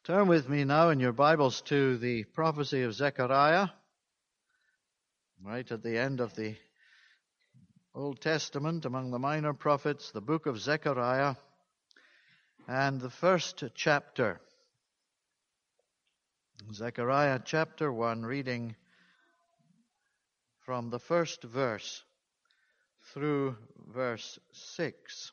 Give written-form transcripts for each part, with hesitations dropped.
Turn with me now in your Bibles to the prophecy of Zechariah, right at the end of the Old Testament, among the minor prophets, the book of Zechariah, and the first chapter. Zechariah chapter 1, reading from the first verse through verse 6.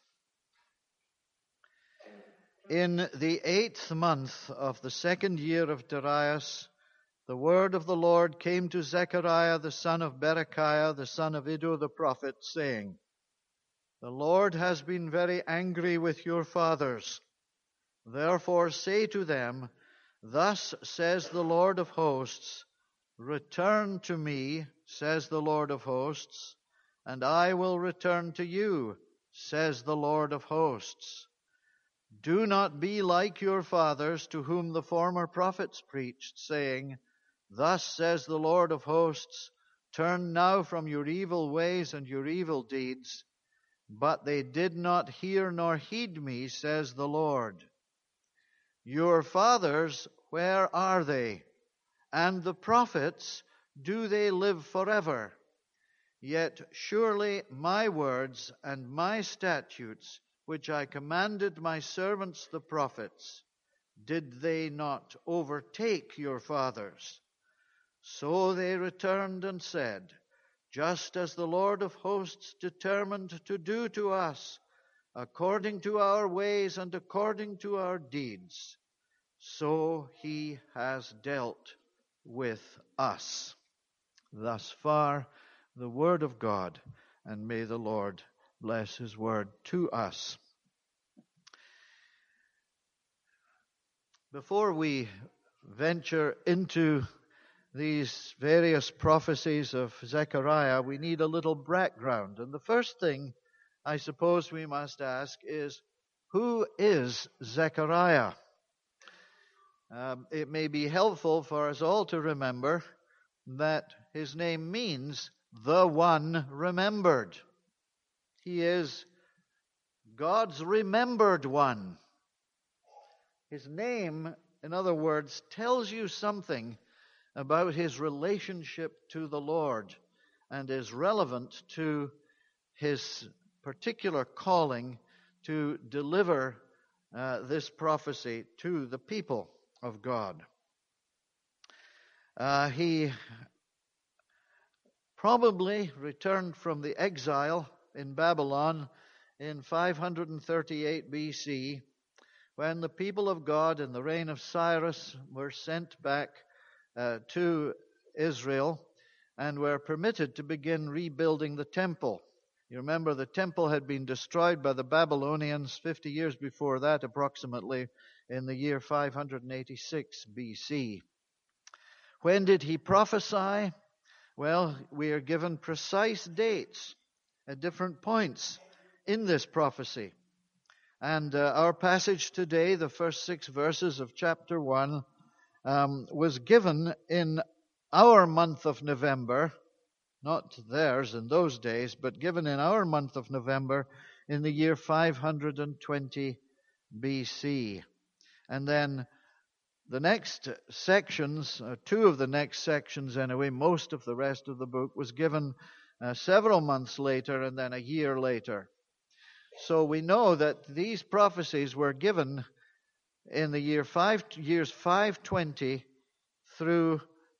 In the 8th month of the second year of Darius, the word of the Lord came to Zechariah the son of Berechiah, the son of Iddo the prophet, saying, The Lord has been very angry with your fathers. Therefore say to them, Thus says the Lord of hosts, Return to me, says the Lord of hosts, and I will return to you, says the Lord of hosts. Do not be like your fathers, to whom the former prophets preached, saying, Thus says the Lord of hosts, Turn now from your evil ways and your evil deeds. But they did not hear nor heed me, says the Lord. Your fathers, where are they? And the prophets, do they live forever? Yet surely my words and my statutes, which I commanded my servants the prophets, did they not overtake your fathers? So they returned and said, Just as the Lord of hosts determined to do to us, according to our ways and according to our deeds, so he has dealt with us. Thus far, the word of God, and may the Lord bless his word to us. Before we venture into these various prophecies of Zechariah, we need a little background. And the first thing I suppose we must ask is, who is Zechariah? It may be helpful for us all to remember that his name means the one remembered. He is God's remembered one. His name, in other words, tells you something about his relationship to the Lord and is relevant to his particular calling to deliver this prophecy to the people of God. He probably returned from the exile in Babylon in 538 BC, when the people of God in the reign of Cyrus were sent back to Israel and were permitted to begin rebuilding the temple. You remember the temple had been destroyed by the Babylonians 50 years before that, approximately in the year 586 BC. When did he prophesy? Well, we are given precise dates at different points in this prophecy. And our passage today, the first 6 verses of chapter 1, was given in our month of November, not theirs in those days, but given in our month of November in the year 520 BC. And then the next sections, 2 of the next sections anyway, most of the rest of the book was given several months later and then a year later. So we know that these prophecies were given in the years 520 through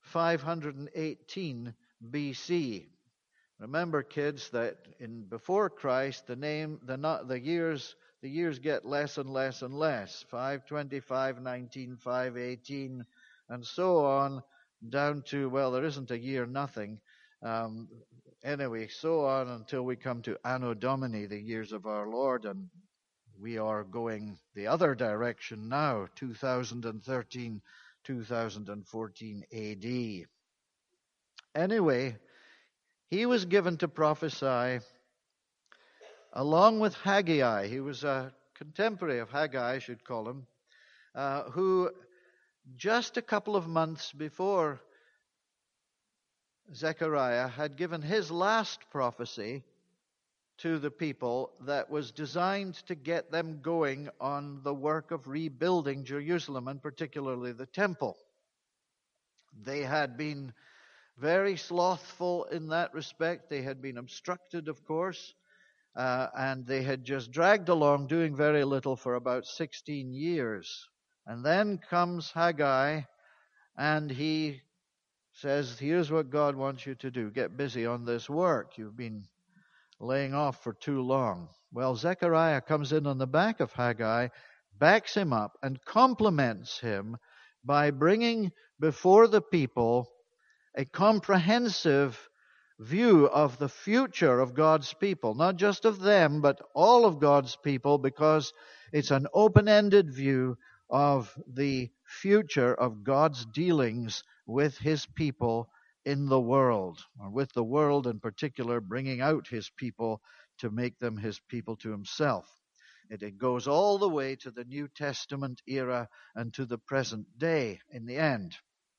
518 BC. Remember, kids, that before Christ, the years get less and less and less. 520, 519, 518, and so on, down to, well, there isn't a year nothing. Anyway, so on until we come to Anno Domini, the years of our Lord, and we are going the other direction now, 2013, 2014 AD. Anyway, he was given to prophesy along with Haggai. He was a contemporary of Haggai, I should call him, who just a couple of months before Zechariah had given his last prophecy to the people that was designed to get them going on the work of rebuilding Jerusalem, and particularly the temple. They had been very slothful in that respect. They had been obstructed, of course, and they had just dragged along doing very little for about 16 years. And then comes Haggai, and he says, here's what God wants you to do. Get busy on this work. You've been laying off for too long. Well, Zechariah comes in on the back of Haggai, backs him up, and compliments him by bringing before the people a comprehensive view of the future of God's people. Not just of them, but all of God's people, because it's an open-ended view of the future of God's dealings with His people in the world, or with the world in particular, bringing out His people to make them His people to Himself. It goes all the way to the New Testament era and to the present day in the end.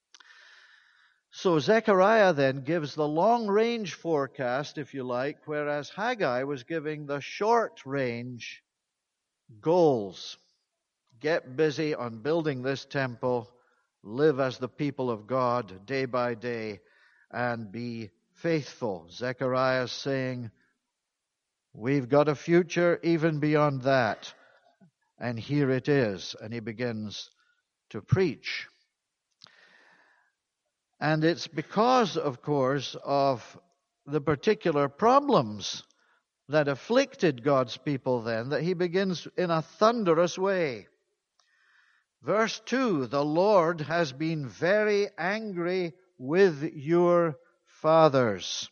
So Zechariah then gives the long-range forecast, if you like, whereas Haggai was giving the short-range goals. Get busy on building this temple, live as the people of God day by day, and be faithful. Zechariah is saying, we've got a future even beyond that, and here it is. And he begins to preach. And it's because, of course, of the particular problems that afflicted God's people then that he begins in a thunderous way. Verse 2, the Lord has been very angry with your fathers.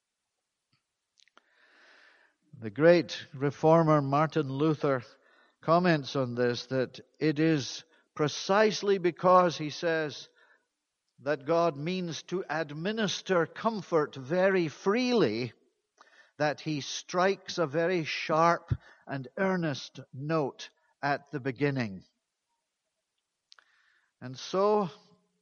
The great reformer Martin Luther comments on this, that it is precisely because, he says, that God means to administer comfort very freely, that he strikes a very sharp and earnest note at the beginning. And so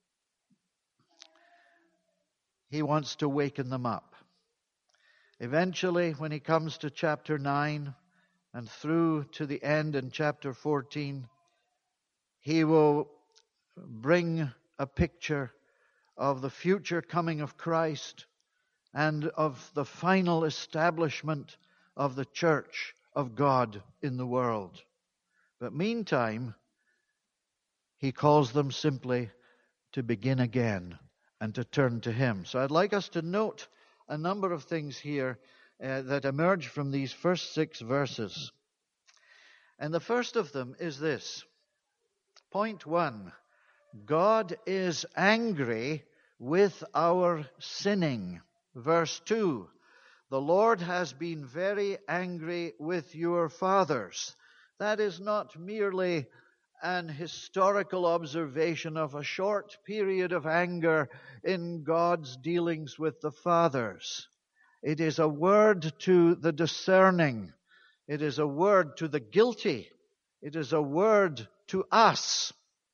he wants to waken them up. Eventually, when he comes to chapter 9 and through to the end in chapter 14, he will bring a picture of the future coming of Christ and of the final establishment of the church of God in the world. But meantime, he calls them simply to begin again and to turn to Him. So I'd like us to note a number of things here that emerge from these first 6 verses. And the first of them is this. Point 1. God is angry with our sinning. Verse 2. The Lord has been very angry with your fathers. That is not merely an historical observation of a short period of anger in God's dealings with the fathers. It is a word to the discerning. It is a word to the guilty. It is a word to us.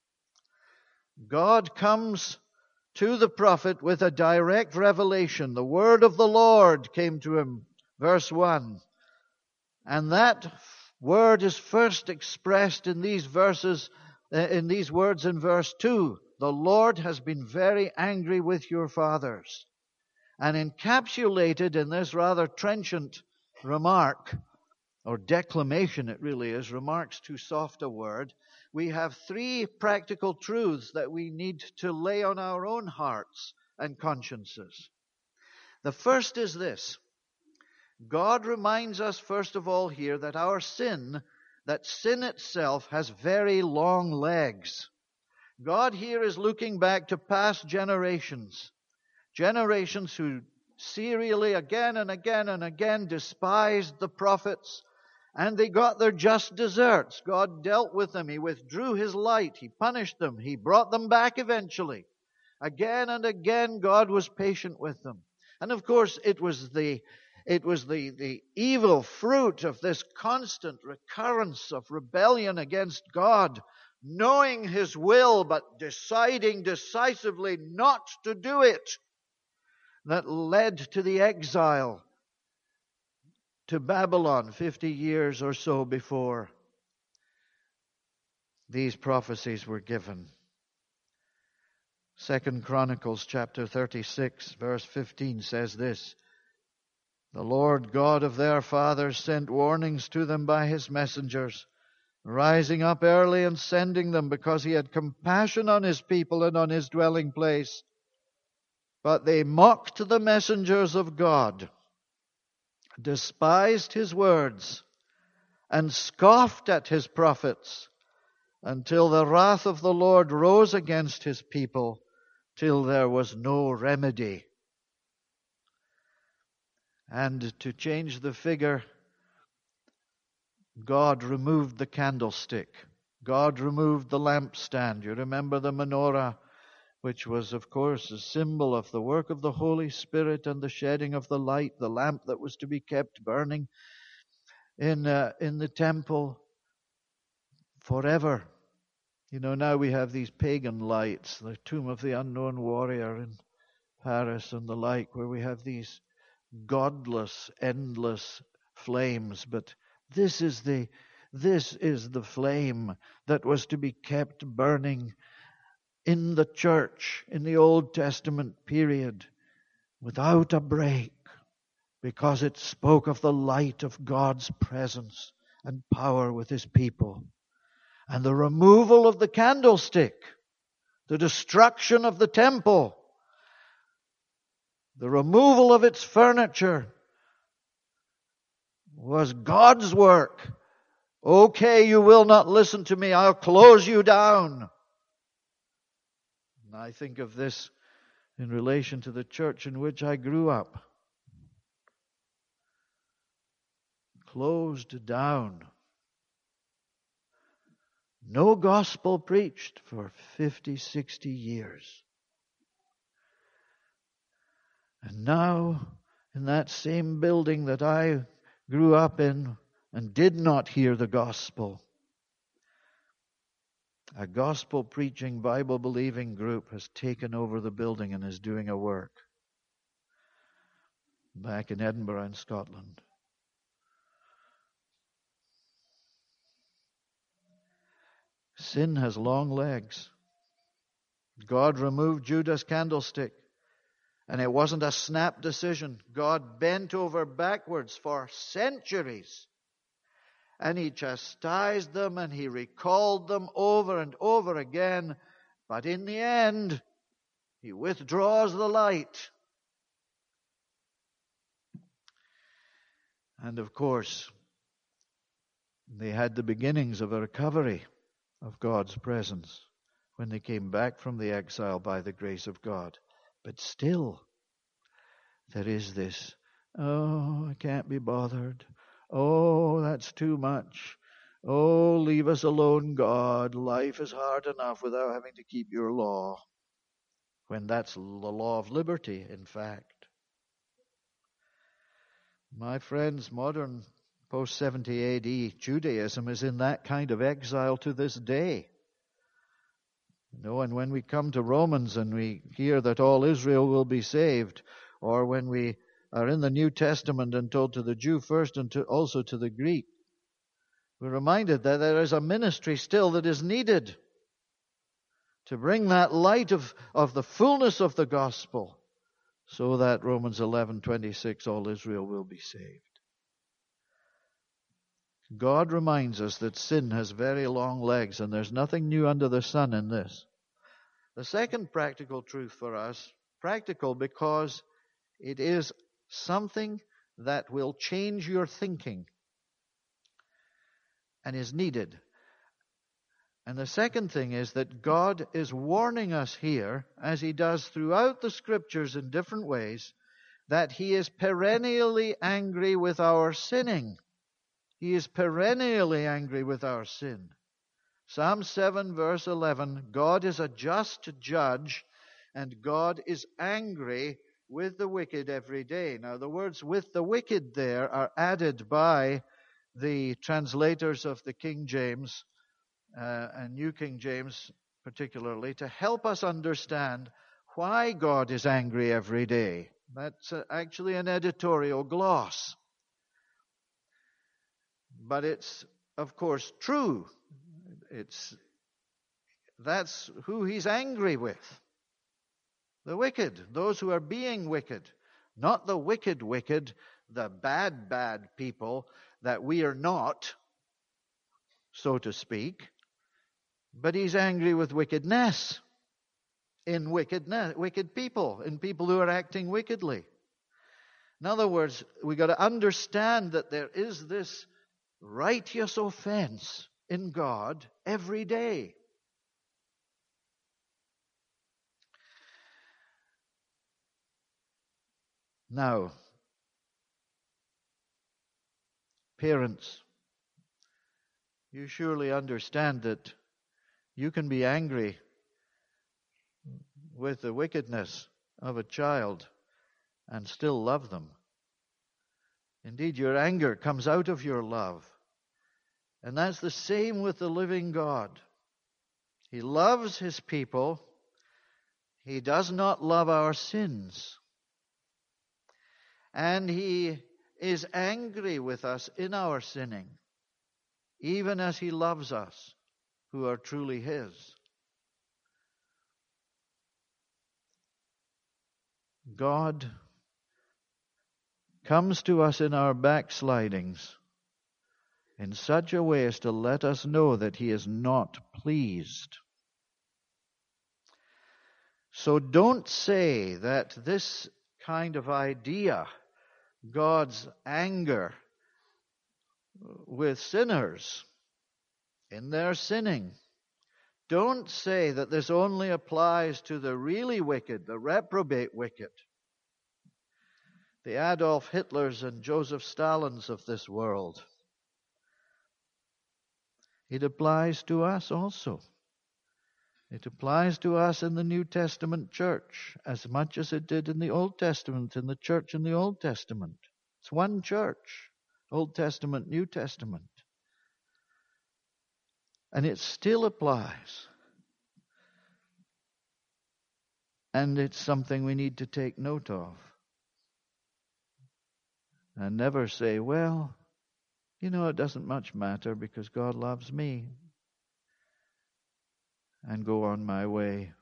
God comes to the prophet with a direct revelation. The word of the Lord came to him, verse 1. And that word is first expressed in these verses, in these words in verse 2. The Lord has been very angry with your fathers. And encapsulated in this rather trenchant remark, or declamation it really is, remark's too soft a word, we have 3 practical truths that we need to lay on our own hearts and consciences. The first is this. God reminds us, first of all, here that our sin, that sin itself has very long legs. God here is looking back to past generations. Generations who serially, again and again and again, despised the prophets, and they got their just deserts. God dealt with them. He withdrew His light. He punished them. He brought them back eventually. Again and again, God was patient with them. And of course, it was the evil fruit of this constant recurrence of rebellion against God, knowing His will but deciding decisively not to do it, that led to the exile to Babylon 50 years or so before these prophecies were given. 2 Chronicles chapter 36 verse 15 says this: "The Lord God of their fathers sent warnings to them by his messengers, rising up early and sending them, because he had compassion on his people and on his dwelling place. But they mocked the messengers of God, despised his words, and scoffed at his prophets, until the wrath of the Lord rose against his people, till there was no remedy." And to change the figure, God removed the candlestick. God removed the lampstand. You remember the menorah, which was, of course, a symbol of the work of the Holy Spirit and the shedding of the light, the lamp that was to be kept burning in the temple forever. You know, now we have these pagan lights, the Tomb of the Unknown Warrior in Paris and the like, where we have these godless, endless flames. But this is the flame that was to be kept burning in the church in the Old Testament period without a break, because it spoke of the light of God's presence and power with his people. And the removal of the candlestick, the destruction of the temple, the removal of its furniture was God's work. Okay, you will not listen to me, I'll close you down. And I think of this in relation to the church in which I grew up. Closed down. No gospel preached for 50, 60 years. And now, in that same building that I grew up in and did not hear the gospel, a gospel preaching, Bible believing group has taken over the building and is doing a work back in Edinburgh in Scotland. Sin has long legs. God removed Judah's candlestick, and it wasn't a snap decision. God bent over backwards for centuries, and he chastised them and he recalled them over and over again. But in the end, he withdraws the light. And of course, they had the beginnings of a recovery of God's presence when they came back from the exile by the grace of God. But still, there is this, oh, I can't be bothered. Oh, that's too much. Oh, leave us alone, God. Life is hard enough without having to keep your law. When that's the law of liberty, in fact. My friends, modern post-70 AD Judaism is in that kind of exile to this day. You know, and when we come to Romans and we hear that all Israel will be saved, or when we are in the New Testament and told to the Jew first and also to the Greek, we're reminded that there is a ministry still that is needed to bring that light of the fullness of the gospel, so that Romans 11:26, all Israel will be saved. God reminds us that sin has very long legs, and there's nothing new under the sun in this. The second practical truth for us, practical because it is something that will change your thinking and is needed. And the second thing is that God is warning us here, as he does throughout the scriptures in different ways, that he is perennially angry with our sinning. He is perennially angry with our sin. Psalm 7 verse 11, God is a just judge, and God is angry with the wicked every day. Now the words "with the wicked" there are added by the translators of the King James and New King James particularly, to help us understand why God is angry every day. That's actually an editorial gloss. But it's, of course, true. That's who he's angry with. The wicked, those who are being wicked. Not the wicked, the bad people that we are not, so to speak. But he's angry with wickedness in wicked people, in people who are acting wickedly. In other words, we've got to understand that there is this righteous offense in God every day. Now, parents, you surely understand that you can be angry with the wickedness of a child and still love them. Indeed, your anger comes out of your love. And that's the same with the living God. He loves his people. He does not love our sins. And he is angry with us in our sinning, even as he loves us who are truly his. God comes to us in our backslidings in such a way as to let us know that he is not pleased. So don't say that this kind of idea, God's anger with sinners in their sinning, don't say that this only applies to the really wicked, the reprobate wicked, the Adolf Hitlers and Joseph Stalins of this world. It applies to us also. It applies to us in the New Testament church as much as it did in the Old Testament, in the church in the Old Testament. It's one church, Old Testament, New Testament. And it still applies. And it's something we need to take note of. And never say, well, it doesn't much matter because God loves me. And go on my way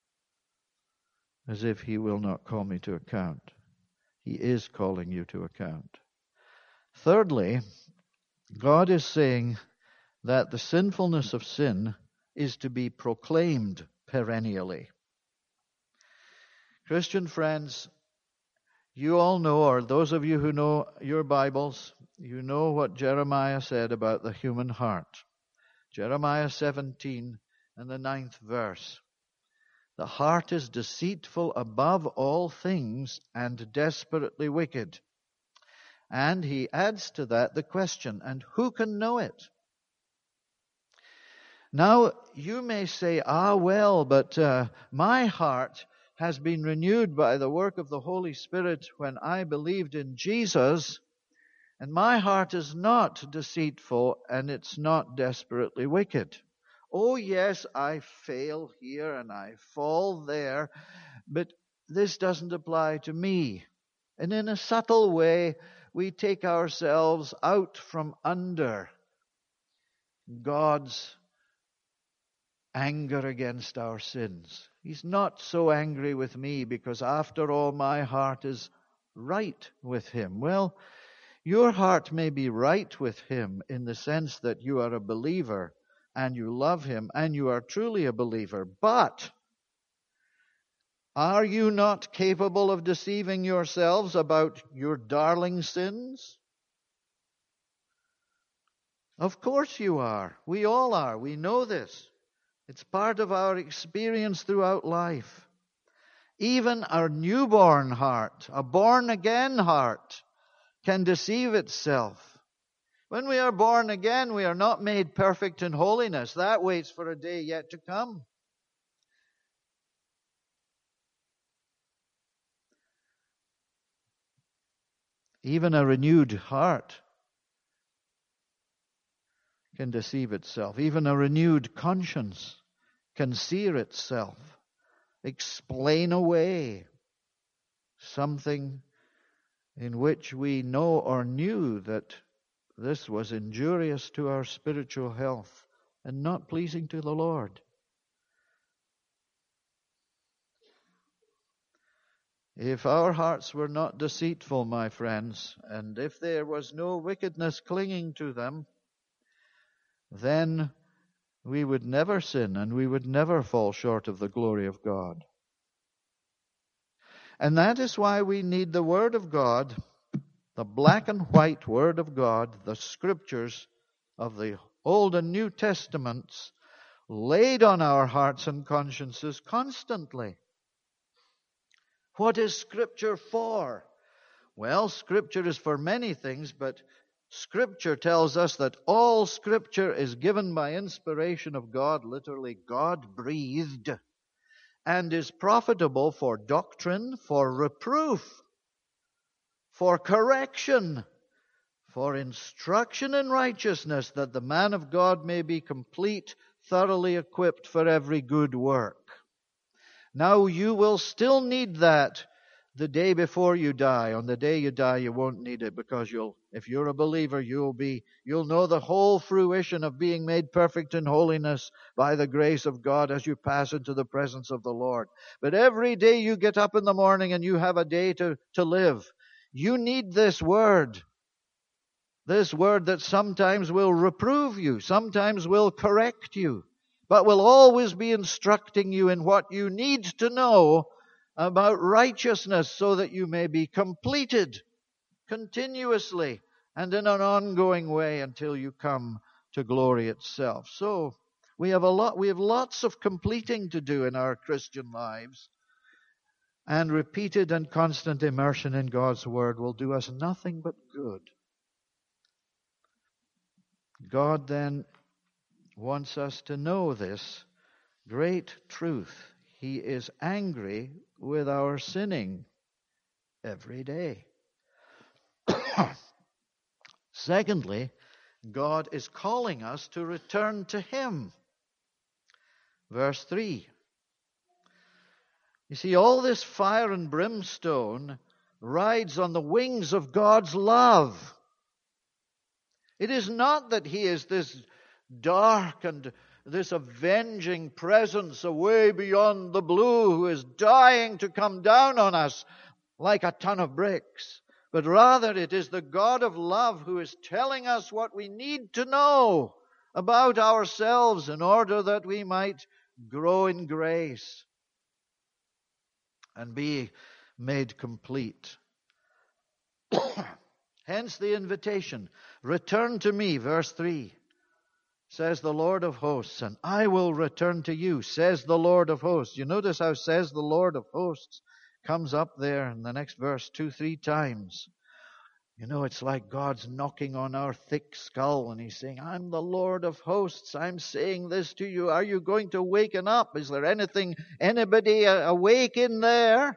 as if he will not call me to account. He is calling you to account. Thirdly, God is saying that the sinfulness of sin is to be proclaimed perennially. Christian friends, you all know, or those of you who know your Bibles, you know what Jeremiah said about the human heart. Jeremiah 17 and the 9th verse. The heart is deceitful above all things and desperately wicked. And he adds to that the question, and who can know it? Now, you may say, but my heart has been renewed by the work of the Holy Spirit when I believed in Jesus, and my heart is not deceitful and it's not desperately wicked. Oh yes, I fail here and I fall there, but this doesn't apply to me. And in a subtle way, we take ourselves out from under God's anger against our sins. He's not so angry with me because after all my heart is right with him. Well, your heart may be right with him in the sense that you are a believer and you love him and you are truly a believer. But are you not capable of deceiving yourselves about your darling sins? Of course you are. We all are. We know this. It's part of our experience throughout life. Even our newborn heart, a born-again heart, can deceive itself. When we are born again, we are not made perfect in holiness. That waits for a day yet to come. Even a renewed heart can deceive itself. Even a renewed conscience can sear itself, explain away something in which we know or knew that this was injurious to our spiritual health and not pleasing to the Lord. If our hearts were not deceitful, my friends, and if there was no wickedness clinging to them, then we would never sin and we would never fall short of the glory of God. And that is why we need the Word of God, the black and white Word of God, the Scriptures of the Old and New Testaments, laid on our hearts and consciences constantly. What is Scripture for? Well, Scripture is for many things, but Scripture tells us that all Scripture is given by inspiration of God, literally God-breathed, and is profitable for doctrine, for reproof, for correction, for instruction in righteousness, that the man of God may be complete, thoroughly equipped for every good work. Now, you will still need that the day before you die. On the day you die, you won't need it, because if you're a believer, you'll know the whole fruition of being made perfect in holiness by the grace of God as you pass into the presence of the Lord. But every day you get up in the morning and you have a day to live, you need this Word. This Word that sometimes will reprove you, sometimes will correct you, but will always be instructing you in what you need to know about righteousness, so that you may be completed continuously and in an ongoing way until you come to glory itself. So we have lots of completing to do in our Christian lives, and repeated and constant immersion in God's Word will do us nothing but good. God then wants us to know this great truth. He is angry with our sinning every day. Secondly, God is calling us to return to Him. Verse 3. You see, all this fire and brimstone rides on the wings of God's love. It is not that He is this dark and this avenging presence away beyond the blue who is dying to come down on us like a ton of bricks. But rather it is the God of love who is telling us what we need to know about ourselves in order that we might grow in grace and be made complete. Hence the invitation. Return to me, verse 3. Says the Lord of hosts, and I will return to you, says the Lord of hosts. You notice how says the Lord of hosts comes up there in the next verse 2-3 times. You know, it's like God's knocking on our thick skull and He's saying, I'm the Lord of hosts. I'm saying this to you. Are you going to waken up? Is there anybody awake in there?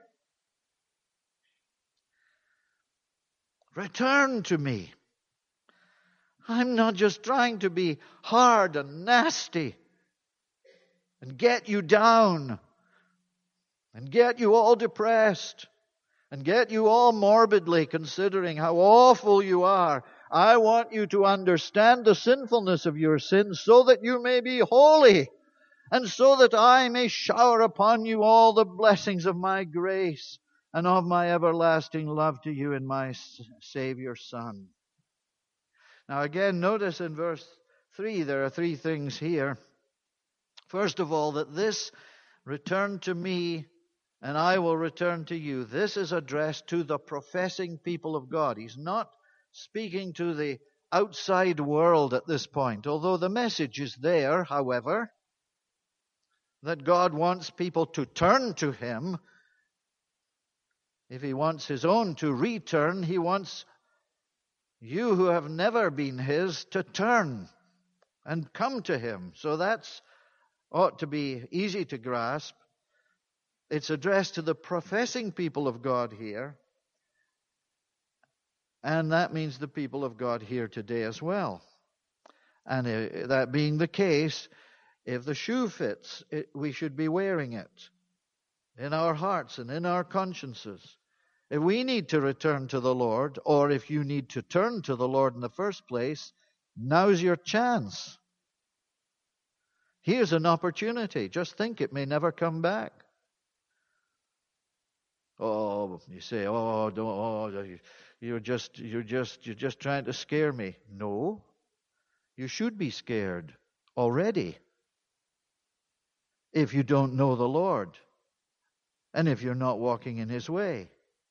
Return to me. I'm not just trying to be hard and nasty and get you down and get you all depressed and get you all morbidly considering how awful you are. I want you to understand the sinfulness of your sins so that you may be holy and so that I may shower upon you all the blessings of my grace and of my everlasting love to you in my Savior Son. Now again, notice in verse 3, there are 3 things here. First of all, that this return to me and I will return to you. This is addressed to the professing people of God. He's not speaking to the outside world at this point, although the message is there, however, that God wants people to turn to Him. If He wants His own to return, He wants you who have never been His to turn and come to Him. So that's ought to be easy to grasp. It's addressed to the professing people of God here. And that means the people of God here today as well. And that being the case, if the shoe fits, we should be wearing it in our hearts and in our consciences. If we need to return to the Lord, or if you need to turn to the Lord in the first place, now's your chance. Here's an opportunity. Just think, it may never come back. Oh, you say, you're just trying to scare me. No, you should be scared already if you don't know the Lord and if you're not walking in His way.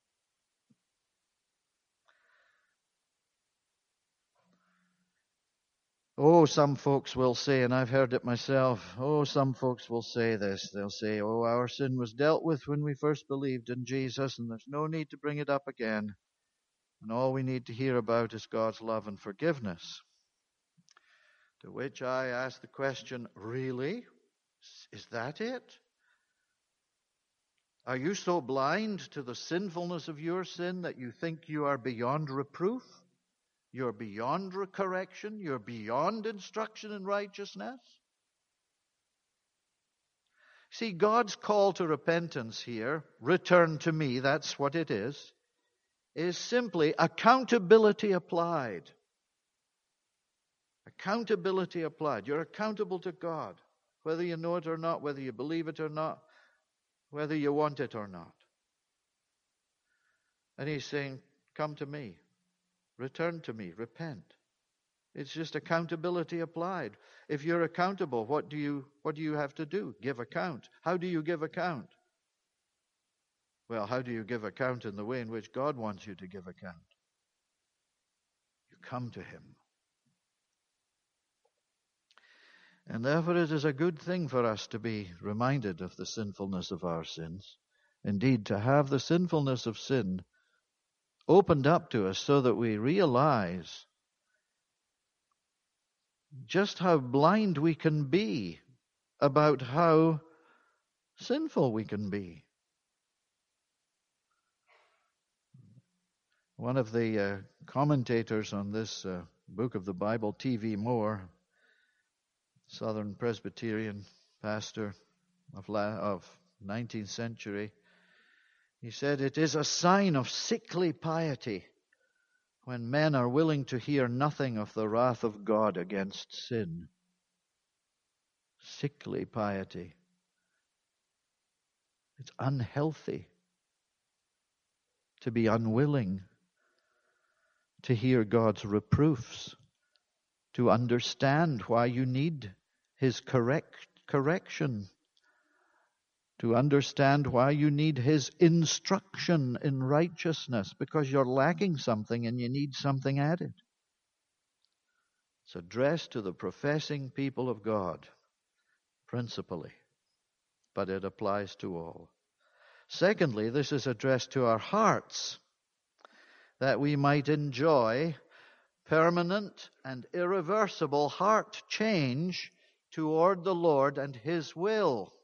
Oh, some folks will say, and I've heard it myself, some folks will say this. They'll say, our sin was dealt with when we first believed in Jesus, and there's no need to bring it up again. And all we need to hear about is God's love and forgiveness. To which I ask the question, really? Is that it? Are you so blind to the sinfulness of your sin that you think you are beyond reproof? You're beyond correction? You're beyond instruction in righteousness? See, God's call to repentance here, return to me, that's what it is simply accountability applied. Accountability applied. You're accountable to God, whether you know it or not, whether you believe it or not, whether you want it or not. And He's saying, come to me. Return to me. Repent. It's just accountability applied. If you're accountable, what do you have to do? Give account. How do you give account? Well, how do you give account in the way in which God wants you to give account? You come to Him. And therefore it is a good thing for us to be reminded of the sinfulness of our sins. Indeed, to have the sinfulness of sin opened up to us so that we realize just how blind we can be about how sinful we can be. One of the commentators on this book of the Bible, T.V. Moore, Southern Presbyterian pastor of 19th century, he said, it is a sign of sickly piety when men are willing to hear nothing of the wrath of God against sin. Sickly piety. It's unhealthy to be unwilling to hear God's reproofs, to understand why you need His correction, to understand why you need His instruction in righteousness, because you're lacking something and you need something added. It's addressed to the professing people of God, principally, but it applies to all. Secondly, this is addressed to our hearts, that we might enjoy permanent and irreversible heart change toward the Lord and His will.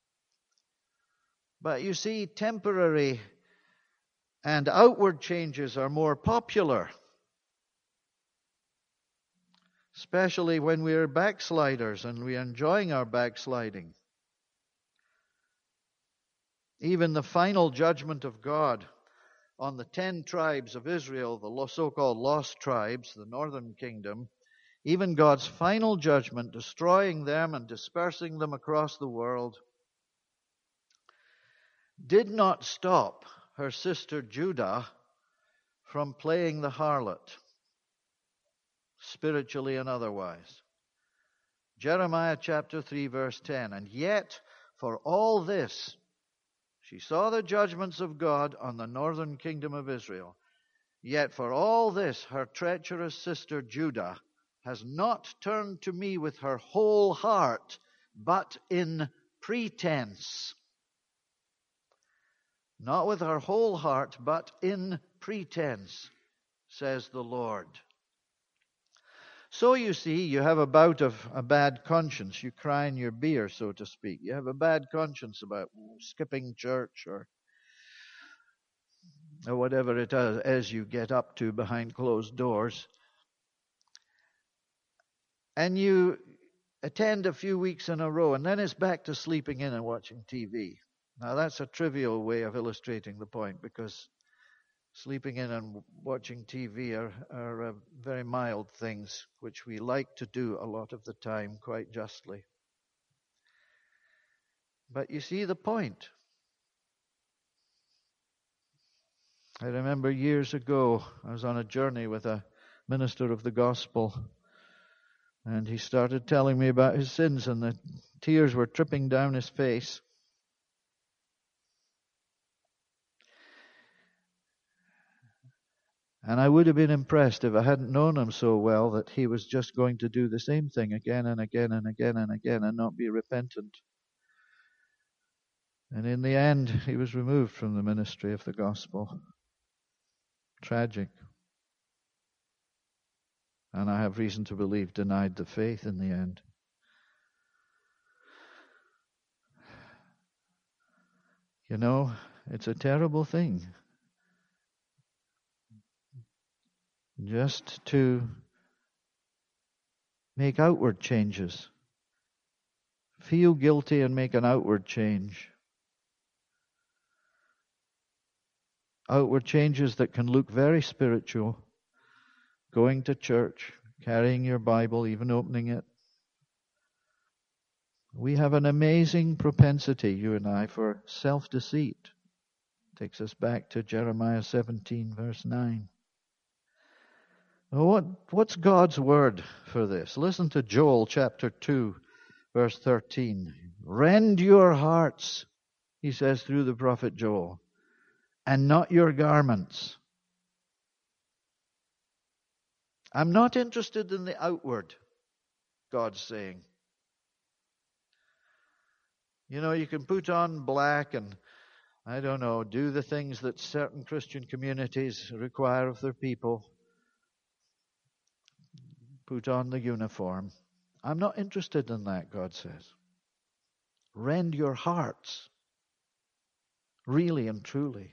But you see, temporary and outward changes are more popular, especially when we are backsliders and we are enjoying our backsliding. Even the final judgment of God on the 10 tribes of Israel, the so-called lost tribes, the northern kingdom, even God's final judgment, destroying them and dispersing them across the world, did not stop her sister Judah from playing the harlot, spiritually and otherwise. Jeremiah chapter 3 verse 10, and yet for all this, she saw the judgments of God on the northern kingdom of Israel. Yet for all this, her treacherous sister Judah has not turned to me with her whole heart, but in pretense. Not with her whole heart, but in pretense, says the Lord. So you see, you have a bout of a bad conscience. You cry in your beer, so to speak. You have a bad conscience about skipping church or whatever it is you get up to behind closed doors. And you attend a few weeks in a row, and then it's back to sleeping in and watching TV. Now, that's a trivial way of illustrating the point, because Sleeping in and watching TV are very mild things, which we like to do a lot of the time, quite justly. But you see the point. I remember years ago, I was on a journey with a minister of the gospel, and he started telling me about his sins, and the tears were tripping down his face. And I would have been impressed if I hadn't known him so well that he was just going to do the same thing again and again and again and again and not be repentant. And in the end, he was removed from the ministry of the gospel. Tragic. And I have reason to believe denied the faith in the end. You know, it's a terrible thing just to make outward changes. Feel guilty and make an outward change. Outward changes that can look very spiritual. Going to church, carrying your Bible, even opening it. We have an amazing propensity, you and I, for self-deceit. Takes us back to Jeremiah 17, verse 9. What's God's word for this? Listen to Joel chapter 2, verse 13. Rend your hearts, he says through the prophet Joel, and not your garments. I'm not interested in the outward, God's saying. You know, you can put on black and, I don't know, do the things that certain Christian communities require of their people. Put on the uniform. I'm not interested in that, God says. Rend your hearts, really and truly.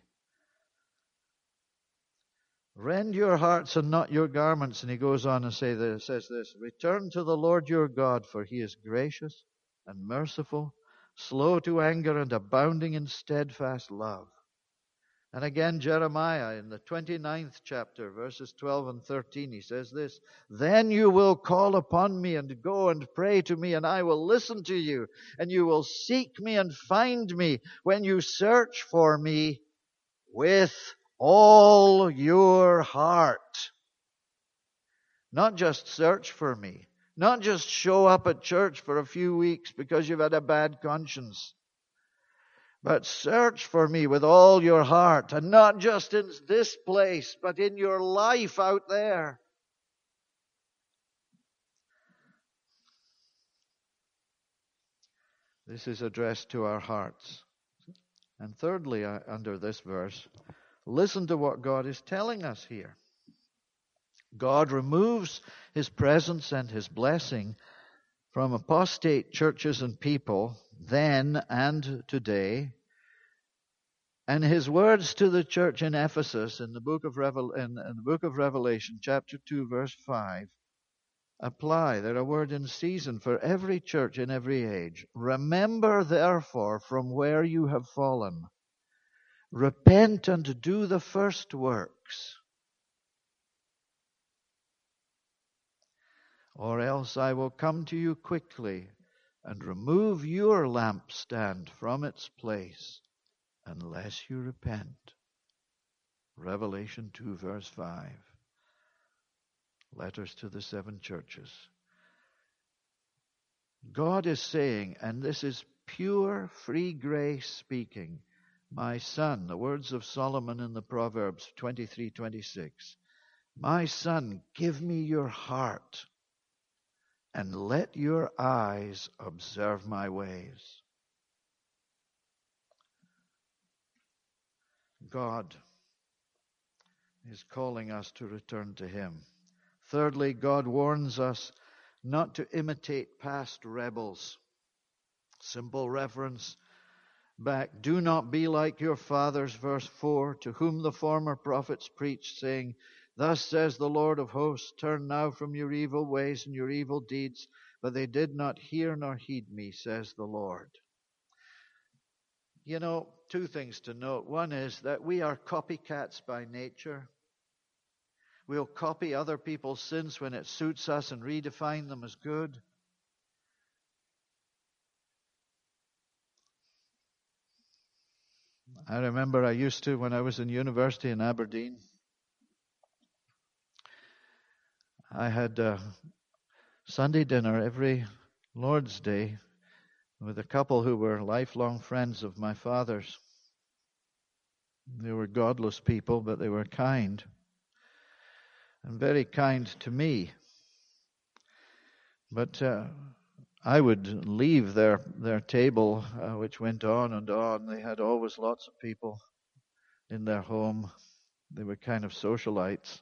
Rend your hearts and not your garments. And he goes on and says this, return to the Lord your God, for he is gracious and merciful, slow to anger and abounding in steadfast love. And again, Jeremiah in the 29th chapter, verses 12 and 13, he says this, then you will call upon me and go and pray to me, and I will listen to you, and you will seek me and find me when you search for me with all your heart. Not just search for me, not just show up at church for a few weeks because you've had a bad conscience. But search for me with all your heart, and not just in this place, but in your life out there. This is addressed to our hearts. And thirdly, under this verse, listen to what God is telling us here. God removes his presence and his blessing from apostate churches and people then and today. And his words to the church in Ephesus in the book of Revelation, chapter 2, verse 5, apply. They're a word in season for every church in every age. Remember, therefore, from where you have fallen. Repent and do the first works, or else I will come to you quickly and remove your lampstand from its place, unless you repent. Revelation 2, verse 5. Letters to the 7 churches. God is saying, and this is pure free grace speaking, my son, the words of Solomon in the Proverbs 23:26. My son, give me your heart, and let your eyes observe my ways. God is calling us to return to him. Thirdly, God warns us not to imitate past rebels. Simple reference back. Do not be like your fathers, verse 4, to whom the former prophets preached, saying, thus says the Lord of hosts, turn now from your evil ways and your evil deeds. But they did not hear nor heed me, says the Lord. Two things to note. One is that we are copycats by nature. We'll copy other people's sins when it suits us and redefine them as good. I remember I used to, when I was in university in Aberdeen, I had Sunday dinner every Lord's Day with a couple who were lifelong friends of my father's. They were godless people, but they were kind, and very kind to me. But I would leave their table, which went on and on. They had always lots of people in their home. They were kind of socialites.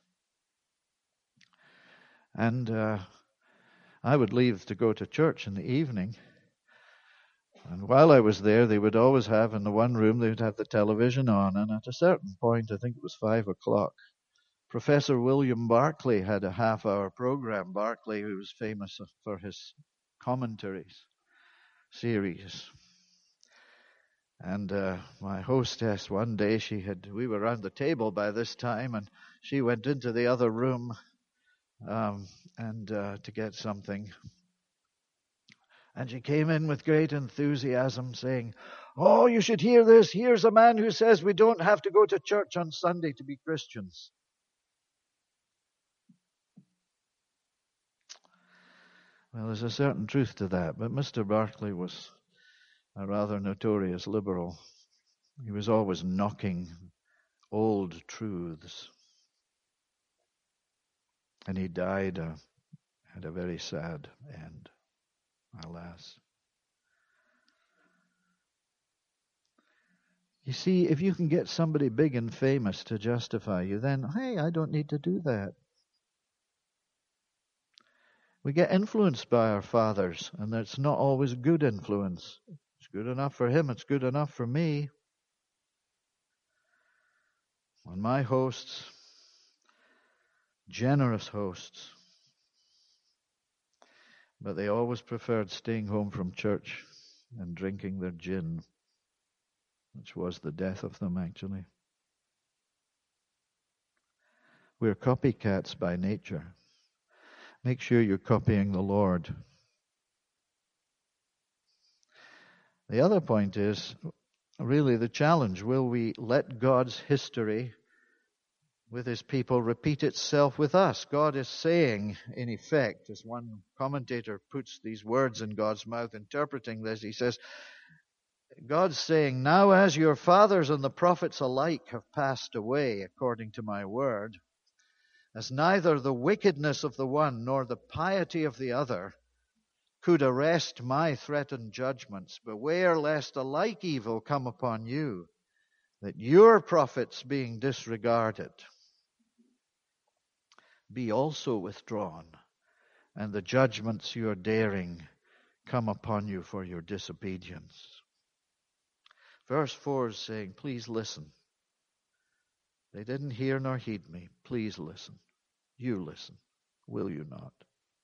And I would leave to go to church in the evening. And while I was there, they would always have, in the one room, they would have the television on. And at a certain point, I think it was 5 o'clock, Professor William Barclay had a half-hour program. Barclay, who was famous for his commentaries series. And my hostess, one day, we were around the table by this time, and she went into the other room to get something. And she came in with great enthusiasm saying, "Oh, you should hear this. Here's a man who says we don't have to go to church on Sunday to be Christians." Well, there's a certain truth to that, but Mr. Barclay was a rather notorious liberal. He was always knocking old truths. And he died at a very sad end, alas. You see, if you can get somebody big and famous to justify you, then, hey, I don't need to do that. We get influenced by our fathers, and it's not always good influence. It's good enough for him, it's good enough for me. And my hosts, generous hosts, but they always preferred staying home from church and drinking their gin, which was the death of them, actually. We're copycats by nature. Make sure you're copying the Lord. The other point is really the challenge. Will we let God's history with his people repeat itself with us? God is saying, in effect, as one commentator puts these words in God's mouth, interpreting this, he says, God's saying, now as your fathers and the prophets alike have passed away according to my word, as neither the wickedness of the one nor the piety of the other could arrest my threatened judgments, beware lest a like evil come upon you, that your prophets being disregarded be also withdrawn, and the judgments you are daring come upon you for your disobedience. Verse 4 is saying, please listen. They didn't hear nor heed me. Please listen. You listen. Will you not?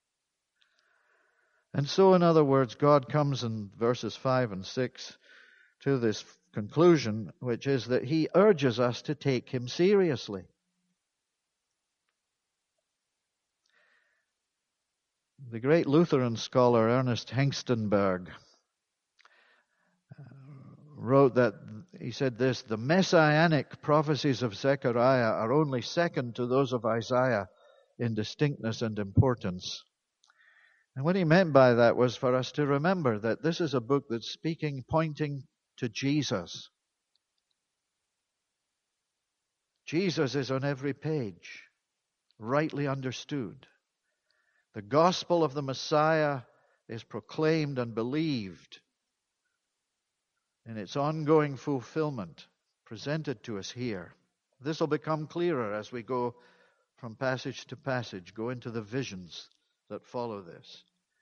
And so, in other words, God comes in verses 5 and 6 to this conclusion, which is that he urges us to take him seriously. The great Lutheran scholar Ernest Hengstenberg wrote that, he said this, the messianic prophecies of Zechariah are only second to those of Isaiah in distinctness and importance. And what he meant by that was for us to remember that this is a book that's speaking, pointing to Jesus. Jesus is on every page, rightly understood. The gospel of the Messiah is proclaimed and believed in its ongoing fulfillment, presented to us here. This will become clearer as we go from passage to passage, go into the visions that follow this.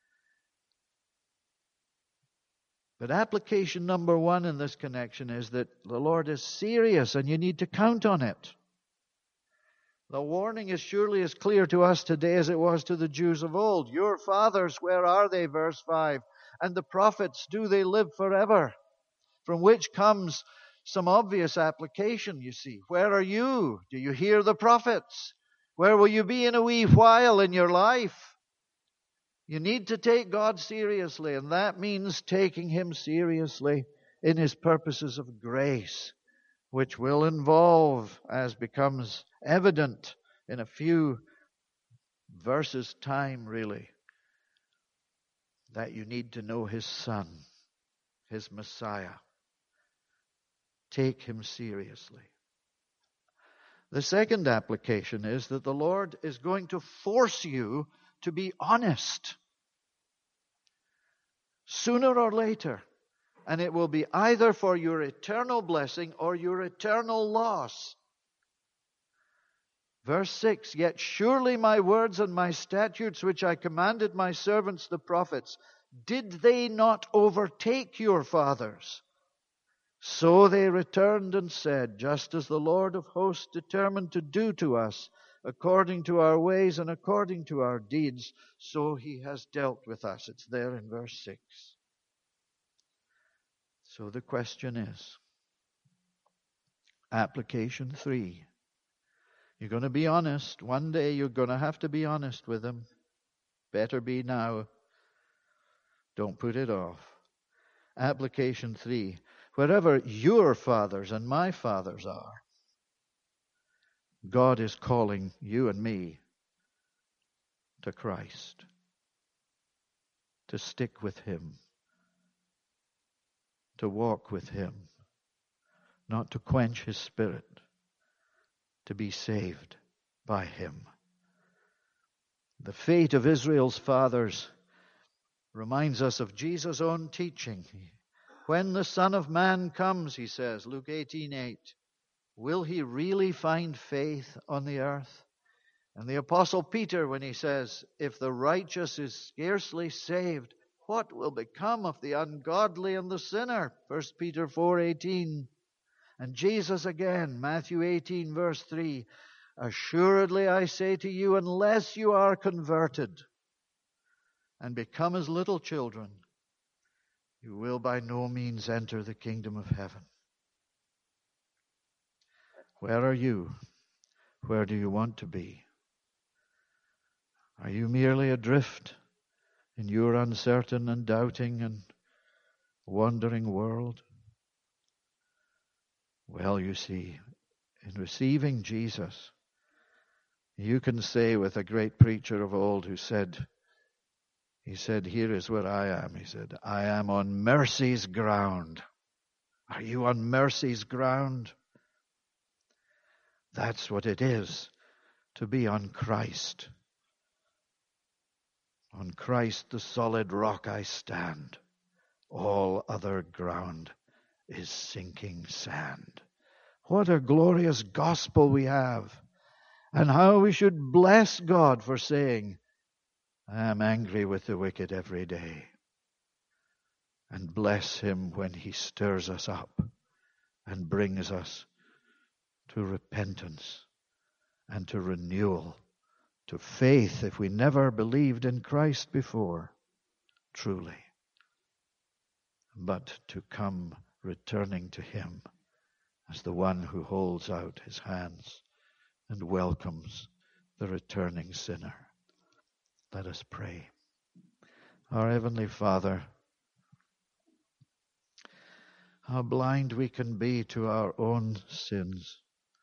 But application number one in this connection is that the Lord is serious and you need to count on it. The warning is surely as clear to us today as it was to the Jews of old. Your fathers, where are they? Verse 5. And the prophets, do they live forever? from which comes some obvious application, you see. Where are you? Do you hear the prophets? Where will you be in a wee while in your life? You need to take God seriously, and that means taking Him seriously in His purposes of grace, which will involve, as becomes evident in a few verses' time, really, that you need to know His Son, His Messiah. Take Him seriously. The second application is that the Lord is going to force you to be honest sooner or later. And it will be either for your eternal blessing or your eternal loss. Verse 6, yet surely my words and my statutes which I commanded my servants the prophets, did they not overtake your fathers? So they returned and said, just as the Lord of hosts determined to do to us, according to our ways and according to our deeds, so He has dealt with us. It's there in verse 6. So the question is, application 3. You're going to be honest. One day you're going to have to be honest with Him. Better be now. Don't put it off. Application 3. Wherever your fathers and my fathers are, God is calling you and me to Christ, to stick with Him, to walk with Him, not to quench His Spirit, to be saved by Him. The fate of Israel's fathers reminds us of Jesus' own teaching. When the Son of Man comes, He says, Luke 18:8, will He really find faith on the earth? And the Apostle Peter, when he says, if the righteous is scarcely saved, what will become of the ungodly and the sinner? 1 Peter 4:18. And Jesus again, Matthew 18, verse 3, assuredly I say to you, unless you are converted and become as little children, you will by no means enter the kingdom of heaven. Where are you? Where do you want to be? Are you merely adrift in your uncertain and doubting and wandering world? Well, you see, in receiving Jesus, you can say with a great preacher of old who said, here is where I am. He said, I am on mercy's ground. Are you on mercy's ground? That's what it is to be on Christ. On Christ, the solid rock, I stand. All other ground is sinking sand. What a glorious gospel we have. And how we should bless God for saying, I am angry with the wicked every day. And bless Him when He stirs us up and brings us to repentance and to renewal, to faith if we never believed in Christ before, truly. But to come returning to Him as the one who holds out His hands and welcomes the returning sinner. Let us pray. Our Heavenly Father, how blind we can be to our own sins,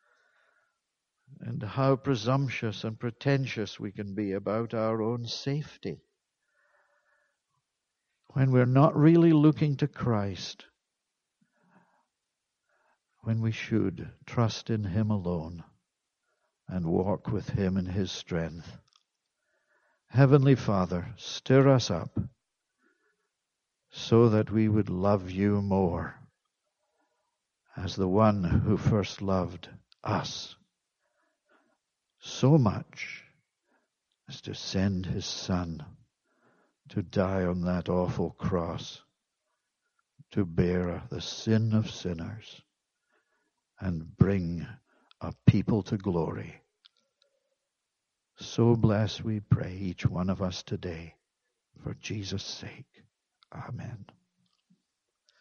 and how presumptuous and pretentious we can be about our own safety when we're not really looking to Christ, when we should trust in Him alone and walk with Him in His strength. Heavenly Father, stir us up so that we would love You more as the one who first loved us so much as to send His Son to die on that awful cross, to bear the sin of sinners and bring a people to glory. So bless, we pray, each one of us today, for Jesus' sake. Amen.